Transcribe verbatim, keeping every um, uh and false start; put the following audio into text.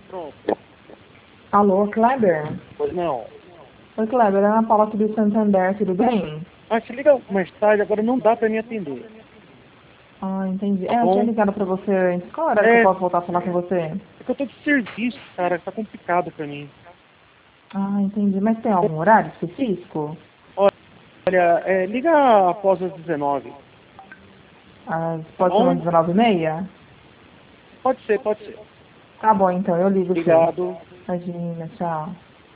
Pronto. Alô, Kleber? Pois não. Oi, Kleber, é Ana Paula aqui do Santander, tudo bem? Ah, se liga mais tarde, agora não dá pra me atender. Ah, entendi. Tá É, eu tinha bom? ligado pra você antes. Qual hora que eu É, posso voltar a falar com você? é que eu tô de serviço, cara, tá complicado pra mim. Ah, entendi. Mas tem algum horário específico? Olha, é, liga após as dezenove, Ah, tá pode ser umas bom? dezenove e meia? Pode ser, pode ser. Tá bom, então, eu ligo sim. Obrigado. Imagina, tchau.